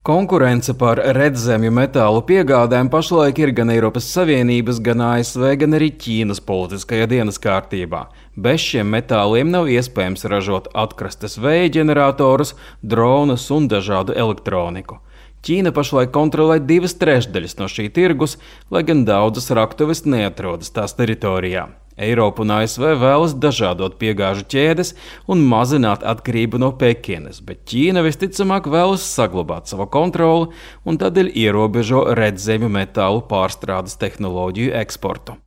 Konkurence par redzemju metālu piegādēm pašlaik ir gan Eiropas Savienības, gan ASV, gan arī Ķīnas politiskajā dienas kārtībā. Bez šiem metāliem nav iespējams ražot atkrastes vēja ģeneratorus, dronus un dažādu elektroniku. Ķīna pašlaik kontrolē 2/3 no šī tirgus, lai gan daudzas raktuves neatrodas tās teritorijā. Eiropa un ASV vēlas dažādot piegāžu ķēdes un mazināt atkarību no Pekinas, bet Ķīna visticamāk vēlas saglabāt savu kontroli un tādēļ ierobežo redzemju metālu pārstrādes tehnoloģiju eksportu.